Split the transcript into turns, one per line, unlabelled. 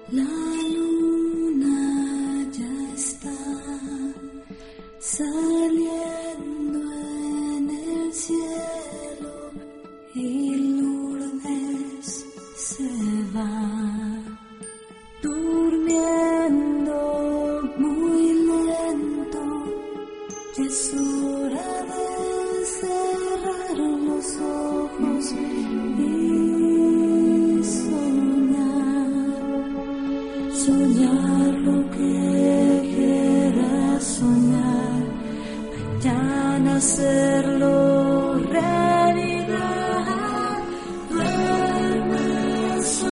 La luna ya está saliendo en el cielo y Lourdes se va durmiendo muy lento. Es hora de cerrar los ojos y soñar lo